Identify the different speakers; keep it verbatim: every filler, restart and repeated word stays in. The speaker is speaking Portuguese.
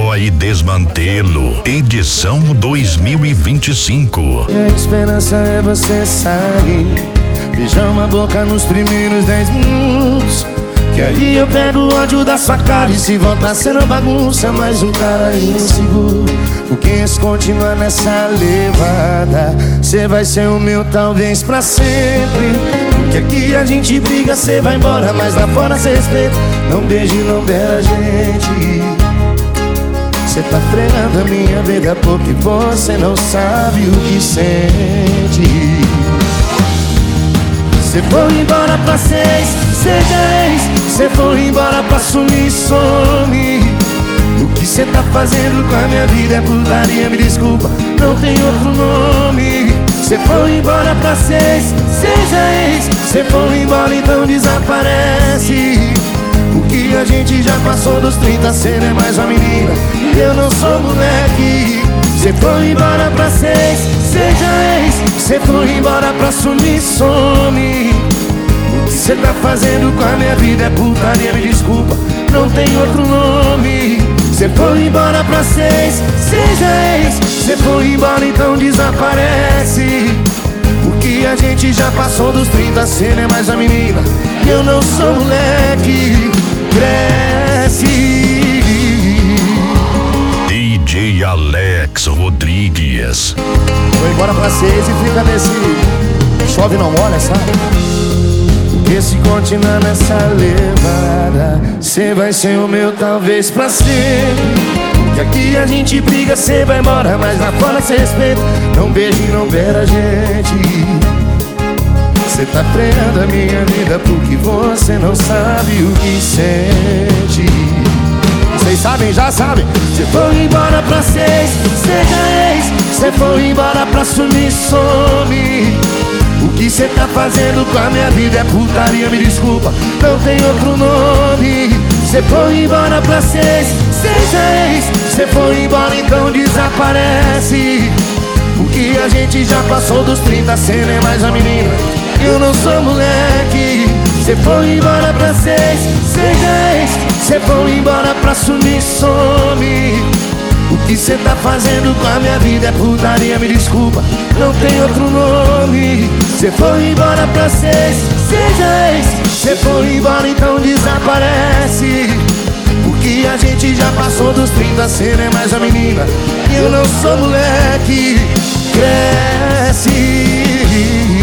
Speaker 1: Destrói Desmantelo, edição dois mil e vinte e cinco.
Speaker 2: A esperança é você sair, beijar uma boca nos primeiros dez minutos, que aí eu pego o ódio da sua cara. E se voltar sendo bagunça, mais um cara inseguro. Porque se continuar nessa levada, cê vai ser o meu talvez pra sempre. Porque aqui a gente briga, cê vai embora, mas lá fora cê respeita. Não beije, não beira a gente. Cê tá fregando a minha vida porque você não sabe o que sente. Cê foi embora pra seis, seja ex. Cê foi embora pra sumir, some. O que cê tá fazendo com a minha vida é putaria, me desculpa, não tem outro nome. Cê foi embora pra seis, seja ex. Cê foi embora, então desaparece. Porque a gente já passou dos trinta, cê não é mais uma menina e eu não sou moleque. Cê foi embora pra seis, seja ex. Cê foi embora pra sumir, some. O que cê tá fazendo com a minha vida é putaria, me desculpa, não tem outro nome. Cê foi embora pra seis, seja ex. Cê foi embora, então desaparece. Porque a gente já passou dos trinta, cê não é mais uma menina e eu não sou moleque. Cresce.
Speaker 1: D J Alex Rodrigues.
Speaker 2: Foi embora pra seis e fica nesse chove não molha, sabe? Porque se continuar nessa levada, cê vai ser o meu talvez pra sempre. Que aqui a gente briga, cê vai embora, mas lá fora cê respeita. Não beije, não beira a gente. Cê tá freando a minha vida porque você não sabe o que sente. Vocês sabem, já sabem. Cê foi embora pra seis, seja ex. Cê foi embora pra sumir, some. O que cê tá fazendo com a minha vida é putaria, me desculpa, não tem outro nome. Cê foi embora pra seis, seja ex. Cê foi embora, então desaparece. Porque a gente já passou dos trinta, cê não é mais uma menina, eu não sou moleque. Cê foi embora pra seis, seja ex. Cê foi embora pra sumir, some. O que cê tá fazendo com a minha vida é putaria, me desculpa, não tem outro nome. Cê foi embora pra seis, seja ex. Cê foi embora, então desaparece. Porque a gente já passou dos trinta, cê não é mais a menina e eu não sou moleque. Cresce.